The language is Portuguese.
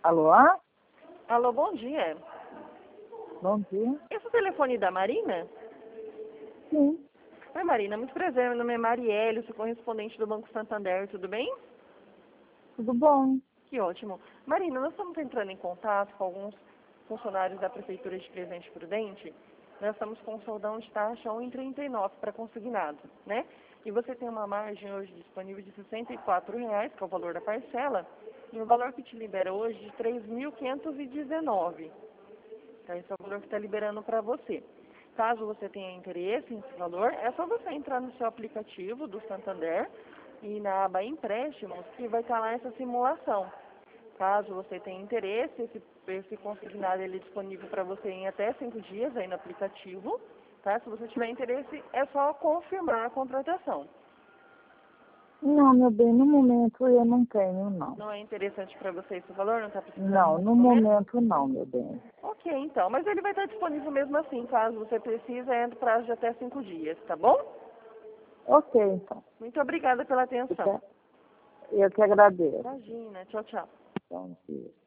Alô? Alô, bom dia. Bom dia. Esse é o telefone da Marina? Sim, Oi, Marina, muito prazer. Meu nome é Marielle, sou correspondente do Banco Santander, tudo bem? tudo bom. Que ótimo. Marina, nós estamos entrando em contato com alguns funcionários da Prefeitura de Presidente Prudente. Nós estamos com um soldão de taxa 1,39 para consignado, né? E você tem uma margem hoje disponível de R$ 64,00, que é o valor da parcela, e o valor que te libera hoje de 3.519. Então, esse é o valor que está liberando para você. Caso você tenha interesse nesse valor, é só você entrar no seu aplicativo do Santander e na aba empréstimos, que vai estar lá essa simulação. Caso você tenha interesse, esse consignado ele é disponível para você em até 5 dias aí no aplicativo. Tá? Se você tiver interesse, é só confirmar a contratação. Não, meu bem, no momento eu não tenho, não. Não é interessante para você esse valor? Não está precisando Não, nesse no momento não, meu bem. Ok, então. Mas ele vai estar disponível mesmo assim, caso você precise, é no prazo de até 5 dias, tá bom? Ok, então. Muito obrigada pela atenção. Eu que agradeço. Imagina. Tchau, tchau. Bom dia.